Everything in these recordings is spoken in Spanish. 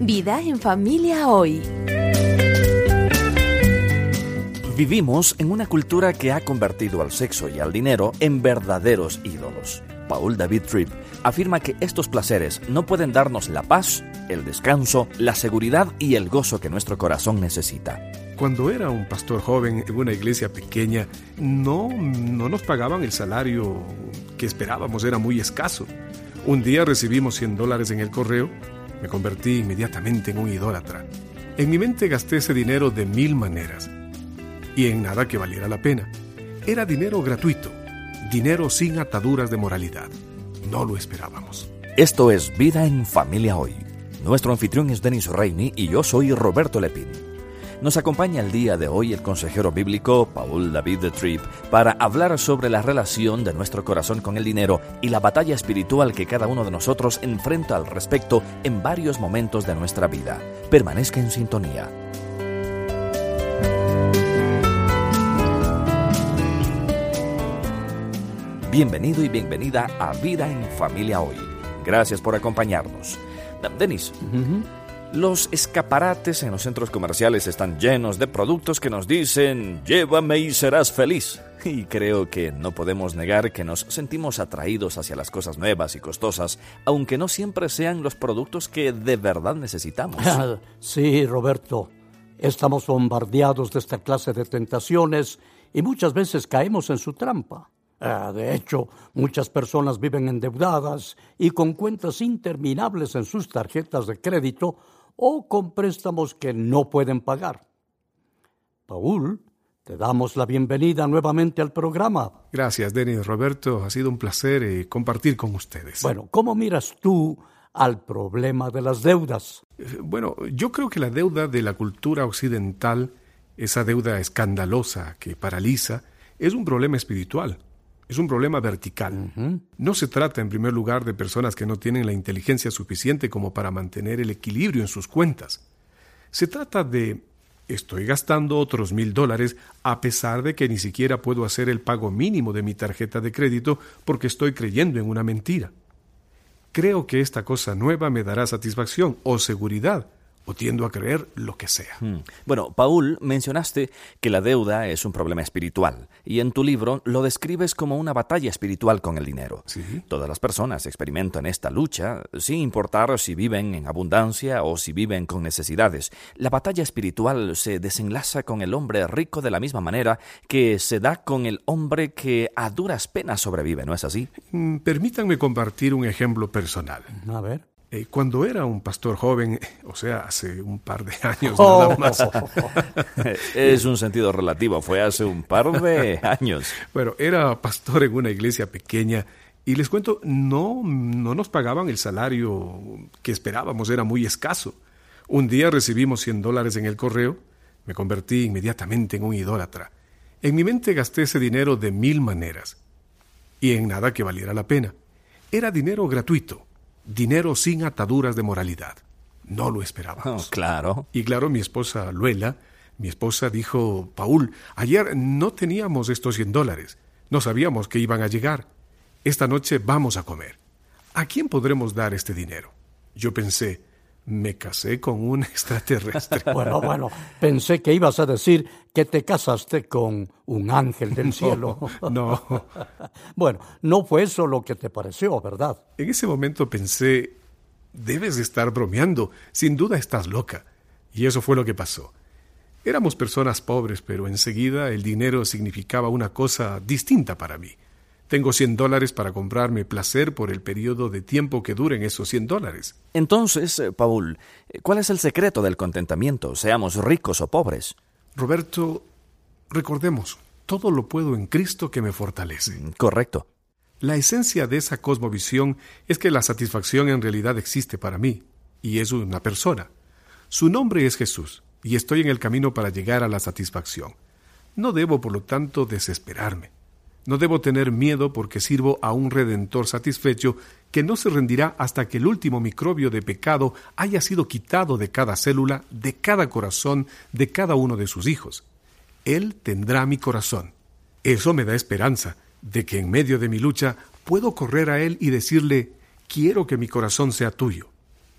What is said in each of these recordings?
Vida en familia hoy. Vivimos en una cultura que ha convertido al sexo y al dinero en verdaderos ídolos. Paul David Tripp afirma que estos placeres no pueden darnos la paz, el descanso, la seguridad y el gozo que nuestro corazón necesita. Cuando era un pastor joven en una iglesia pequeña, no nos pagaban el salario que esperábamos, era muy escaso. Un día recibimos $100 en el correo, me convertí inmediatamente en un idólatra. En mi mente gasté ese dinero de 1000 maneras y en nada que valiera la pena. Era dinero gratuito, dinero sin ataduras de moralidad. No lo esperábamos. Esto es Vida en Familia Hoy. Nuestro anfitrión es Denis Reini y yo soy Roberto Lepín. Nos acompaña el día de hoy el consejero bíblico Paul David Tripp para hablar sobre la relación de nuestro corazón con el dinero y la batalla espiritual que cada uno de nosotros enfrenta al respecto en varios momentos de nuestra vida. Permanezca en sintonía. Bienvenido y bienvenida a Vida en Familia Hoy. Gracias por acompañarnos. Denis, los escaparates en los centros comerciales están llenos de productos que nos dicen «Llévame y serás feliz». Y creo que no podemos negar que nos sentimos atraídos hacia las cosas nuevas y costosas, aunque no siempre sean los productos que de verdad necesitamos. Sí, Roberto. Estamos bombardeados de esta clase de tentaciones y muchas veces caemos en su trampa. De hecho, muchas personas viven endeudadas y con cuentas interminables en sus tarjetas de crédito o con préstamos que no pueden pagar. Paul, te damos la bienvenida nuevamente al programa. Gracias, Denis. Roberto, ha sido un placer compartir con ustedes. Bueno, ¿cómo miras tú al problema de las deudas? Bueno, yo creo que la deuda de la cultura occidental, esa deuda escandalosa que paraliza, es un problema espiritual. Es un problema vertical. No se trata, en primer lugar, de personas que no tienen la inteligencia suficiente como para mantener el equilibrio en sus cuentas. Se trata de, estoy gastando otros $1000 a pesar de que ni siquiera puedo hacer el pago mínimo de mi tarjeta de crédito porque estoy creyendo en una mentira. Creo que esta cosa nueva me dará satisfacción o seguridad, o tiendo a creer lo que sea. Bueno, Paul, mencionaste que la deuda es un problema espiritual y en tu libro lo describes como una batalla espiritual con el dinero. ¿Sí? Todas las personas experimentan esta lucha sin importar si viven en abundancia o si viven con necesidades. La batalla espiritual se desenlaza con el hombre rico de la misma manera que se da con el hombre que a duras penas sobrevive, ¿no es así? Permítanme compartir un ejemplo personal. A ver. Cuando era un pastor joven, o sea, hace un par de años nada más. Es un sentido relativo, fue hace un par de años. Bueno, era pastor en una iglesia pequeña y les cuento, no nos pagaban el salario que esperábamos, era muy escaso. Un día recibimos $100 en el correo, me convertí inmediatamente en un idólatra. En mi mente gasté ese dinero de 1000 maneras y en nada que valiera la pena. Era dinero gratuito. Dinero sin ataduras de moralidad. No lo esperábamos. Claro. Y claro, mi esposa Luela, dijo, Paul, ayer no teníamos estos $100. No sabíamos que iban a llegar. Esta noche vamos a comer. ¿A quién podremos dar este dinero? Yo pensé, me casé con un extraterrestre. Bueno, pensé que ibas a decir que te casaste con un ángel del cielo. No. Bueno, no fue eso lo que te pareció, ¿verdad? En ese momento pensé, debes de estar bromeando, sin duda estás loca. Y eso fue lo que pasó. Éramos personas pobres, pero enseguida el dinero significaba una cosa distinta para mí. Tengo $100 para comprarme placer por el periodo de tiempo que duren esos $100. Entonces, Paul, ¿cuál es el secreto del contentamiento, seamos ricos o pobres? Roberto, recordemos, todo lo puedo en Cristo que me fortalece. Correcto. La esencia de esa cosmovisión es que la satisfacción en realidad existe para mí, y es una persona. Su nombre es Jesús, y estoy en el camino para llegar a la satisfacción. No debo, por lo tanto, desesperarme. No debo tener miedo porque sirvo a un Redentor satisfecho que no se rendirá hasta que el último microbio de pecado haya sido quitado de cada célula, de cada corazón, de cada uno de sus hijos. Él tendrá mi corazón. Eso me da esperanza de que en medio de mi lucha puedo correr a Él y decirle, quiero que mi corazón sea tuyo.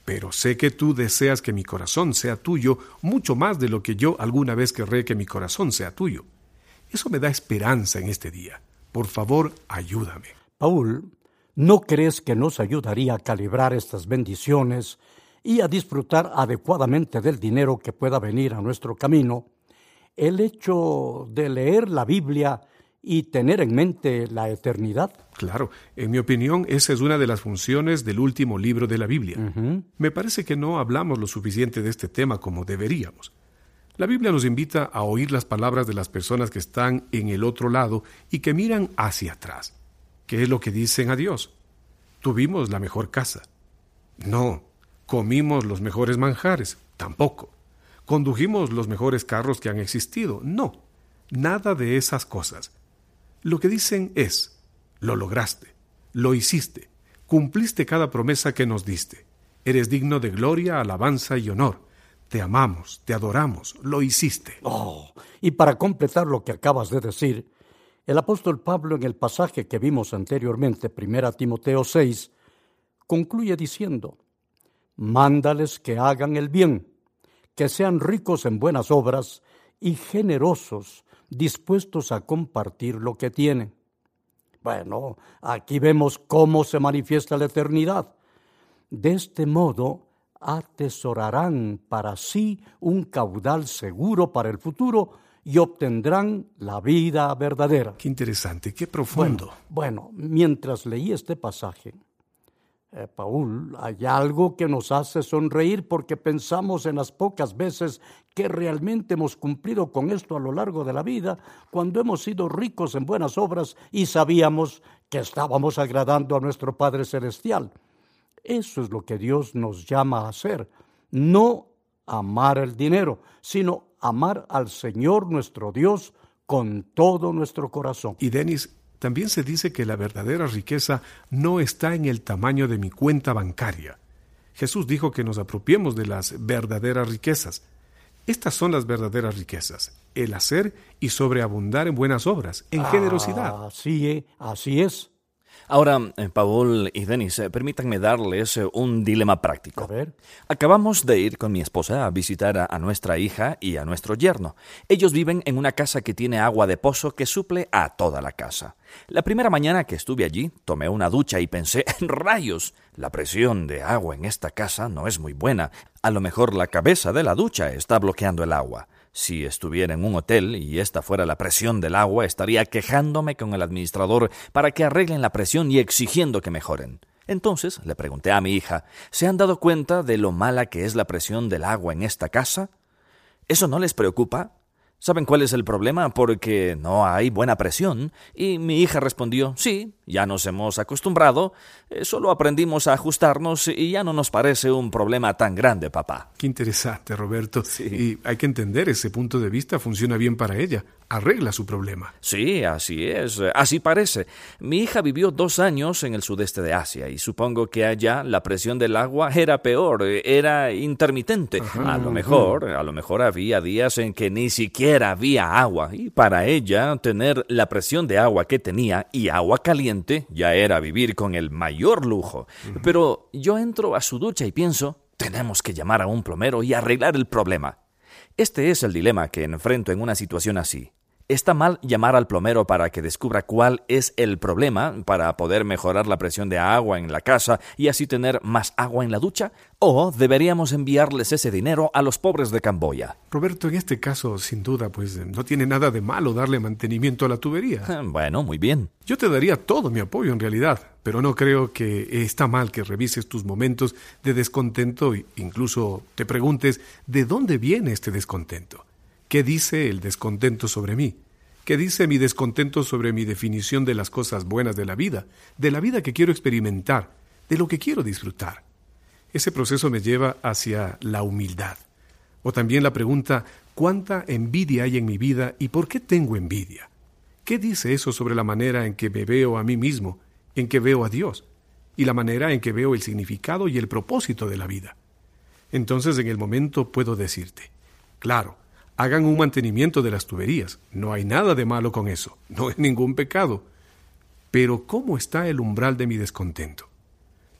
pero sé que tú deseas que mi corazón sea tuyo mucho más de lo que yo alguna vez querré que mi corazón sea tuyo. Eso me da esperanza en este día. Por favor, ayúdame. Paul, ¿no crees que nos ayudaría a calibrar estas bendiciones y a disfrutar adecuadamente del dinero que pueda venir a nuestro camino el hecho de leer la Biblia y tener en mente la eternidad? Claro, en mi opinión, esa es una de las funciones del último libro de la Biblia. Me parece que no hablamos lo suficiente de este tema como deberíamos. La Biblia nos invita a oír las palabras de las personas que están en el otro lado y que miran hacia atrás. ¿Qué es lo que dicen a Dios? ¿Tuvimos la mejor casa? No. ¿Comimos los mejores manjares? Tampoco. ¿Condujimos los mejores carros que han existido? No. Nada de esas cosas. Lo que dicen es: lo lograste, lo hiciste, cumpliste cada promesa que nos diste. Eres digno de gloria, alabanza y honor. Te amamos, te adoramos, lo hiciste. Y para completar lo que acabas de decir, el apóstol Pablo, en el pasaje que vimos anteriormente, 1 Timoteo 6, concluye diciendo: mándales que hagan el bien, que sean ricos en buenas obras y generosos, dispuestos a compartir lo que tienen. Bueno, aquí vemos cómo se manifiesta la eternidad. De este modo, atesorarán para sí un caudal seguro para el futuro y obtendrán la vida verdadera. Qué interesante, qué profundo. Bueno, mientras leí este pasaje, Paul, hay algo que nos hace sonreír porque pensamos en las pocas veces que realmente hemos cumplido con esto a lo largo de la vida, cuando hemos sido ricos en buenas obras y sabíamos que estábamos agradando a nuestro Padre Celestial. Eso es lo que Dios nos llama a hacer, no amar el dinero, sino amar al Señor nuestro Dios con todo nuestro corazón. Y Denis, también se dice que la verdadera riqueza no está en el tamaño de mi cuenta bancaria. Jesús dijo que nos apropiemos de las verdaderas riquezas. Estas son las verdaderas riquezas: el hacer y sobreabundar en buenas obras, en generosidad. Así es. Ahora, Paul y Denis, permítanme darles un dilema práctico. A ver. Acabamos de ir con mi esposa a visitar a nuestra hija y a nuestro yerno. Ellos viven en una casa que tiene agua de pozo que suple a toda la casa. La primera mañana que estuve allí, tomé una ducha y pensé: ¡rayos! La presión de agua en esta casa no es muy buena. A lo mejor la cabeza de la ducha está bloqueando el agua. Si estuviera en un hotel y esta fuera la presión del agua, estaría quejándome con el administrador para que arreglen la presión y exigiendo que mejoren. Entonces le pregunté a mi hija: ¿se han dado cuenta de lo mala que es la presión del agua en esta casa? ¿Eso no les preocupa? ¿Saben cuál es el problema? Porque no hay buena presión. Y mi hija respondió: sí, ya nos hemos acostumbrado, solo aprendimos a ajustarnos y ya no nos parece un problema tan grande, papá. Qué interesante, Roberto. Sí. Y hay que entender, ese punto de vista funciona bien para ella. Arregla su problema. Sí, así es, así parece. Mi hija vivió 2 años en el sudeste de Asia y supongo que allá la presión del agua era peor, era intermitente. A lo mejor había días en que ni siquiera había agua y para ella tener la presión de agua que tenía y agua caliente ya era vivir con el mayor lujo. Pero yo entro a su ducha y pienso: tenemos que llamar a un plomero y arreglar el problema. Este es el dilema que enfrento en una situación así. ¿Está mal llamar al plomero para que descubra cuál es el problema, para poder mejorar la presión de agua en la casa y así tener más agua en la ducha? ¿O deberíamos enviarles ese dinero a los pobres de Camboya? Roberto, en este caso, sin duda, pues no tiene nada de malo darle mantenimiento a la tubería. Bueno, muy bien. Yo te daría todo mi apoyo en realidad, pero no creo que está mal que revises tus momentos de descontento e incluso te preguntes ¿de dónde viene este descontento? ¿Qué dice el descontento sobre mí? ¿Qué dice mi descontento sobre mi definición de las cosas buenas de la vida que quiero experimentar, de lo que quiero disfrutar? Ese proceso me lleva hacia la humildad. O también la pregunta: ¿cuánta envidia hay en mi vida y por qué tengo envidia? ¿Qué dice eso sobre la manera en que me veo a mí mismo, en que veo a Dios, y la manera en que veo el significado y el propósito de la vida? Entonces, en el momento puedo decirte: claro, hagan un mantenimiento de las tuberías. No hay nada de malo con eso. No es ningún pecado. Pero ¿cómo está el umbral de mi descontento?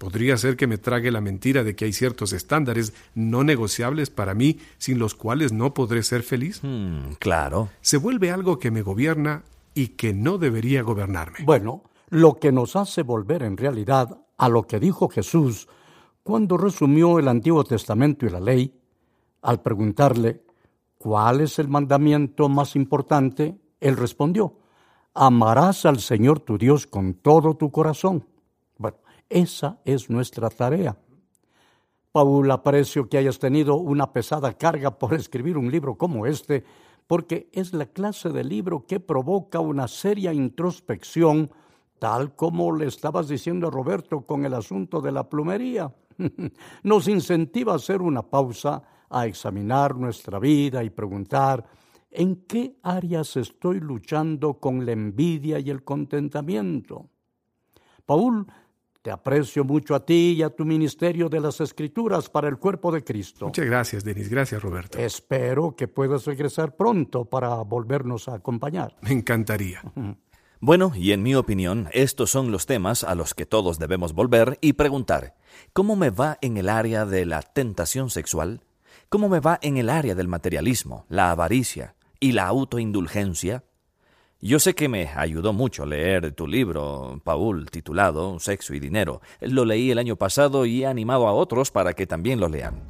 Podría ser que me trague la mentira de que hay ciertos estándares no negociables para mí, sin los cuales no podré ser feliz. Claro. Se vuelve algo que me gobierna y que no debería gobernarme. Bueno, lo que nos hace volver en realidad a lo que dijo Jesús cuando resumió el Antiguo Testamento y la ley, al preguntarle, ¿cuál es el mandamiento más importante? Él respondió, amarás al Señor tu Dios con todo tu corazón. Bueno, esa es nuestra tarea. Paul, aprecio que hayas tenido una pesada carga por escribir un libro como este, porque es la clase de libro que provoca una seria introspección, tal como le estabas diciendo a Roberto con el asunto de la plumería. Nos incentiva a hacer una pausa, a examinar nuestra vida y preguntar, ¿en qué áreas estoy luchando con la envidia y el contentamiento? Paul, te aprecio mucho a ti y a tu ministerio de las Escrituras para el cuerpo de Cristo. Muchas gracias, Denis. Gracias, Roberto. Espero que puedas regresar pronto para volvernos a acompañar. Me encantaría. Bueno, y en mi opinión, estos son los temas a los que todos debemos volver y preguntar, ¿cómo me va en el área de la tentación sexual? ¿Cómo me va en el área del materialismo, la avaricia y la autoindulgencia? Yo sé que me ayudó mucho leer tu libro, Paul, titulado Sexo y Dinero. Lo leí el año pasado y he animado a otros para que también lo lean.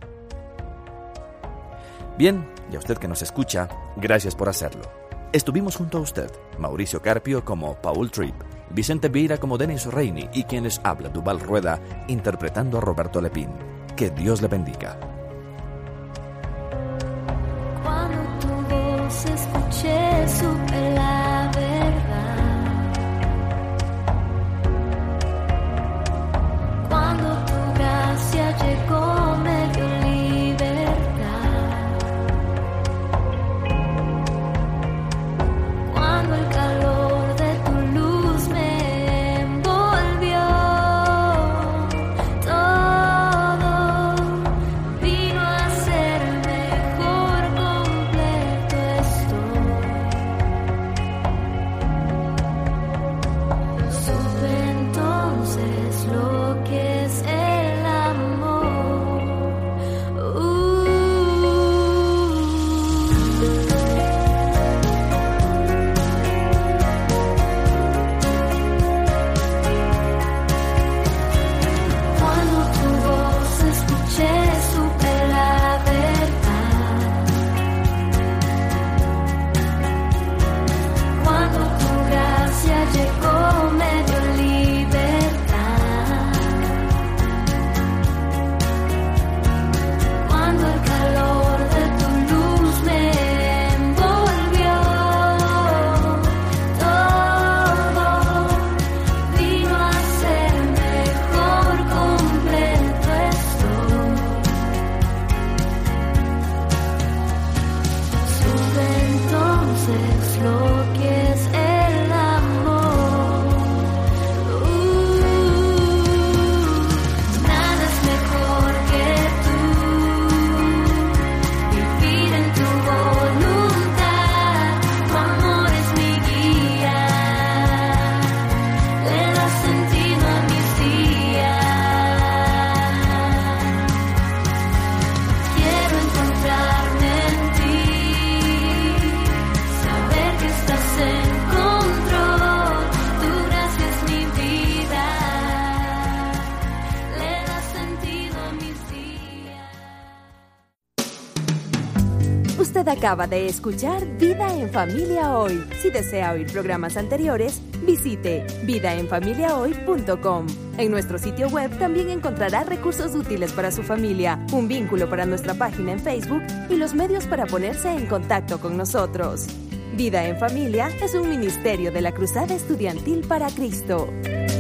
Bien, y a usted que nos escucha, gracias por hacerlo. Estuvimos junto a usted, Mauricio Carpio como Paul Tripp, Vicente Vieira como Denis Reini y quien les habla, Duval Rueda, interpretando a Roberto Lepín. Que Dios le bendiga. Cuando tu voz escuché, supe la verdad. Cuando tu gracia llegó, me dio libertad. Cuando el calor de tu luz me envolvió, todo vino a ser mejor, completo estoy. Supe entonces lo que es el amor. Cuando tu voz escuché, supe la verdad. Cuando tu gracia llegó, me dio libertad. Cuando el calor de tu luz me envolvió, todo vino a ser mejor, completo estoy. Supe entonces lo que es el amor. Nada es mejor que tú, vivir en tu voluntad. Tu amor es mi guía, le da sentido a mis días. Quiero encontrarme en ti, saber que estás en control. Tu gracia es mi vida, le da sentido a mis días. Usted acaba de escuchar Vida en Familia Hoy. Si desea oír programas anteriores, visite vidaenfamiliahoy.com. En nuestro sitio web también encontrará recursos útiles para su familia, un vínculo para nuestra página en Facebook y los medios para ponerse en contacto con nosotros. Vida en Familia es un ministerio de la Cruzada Estudiantil para Cristo.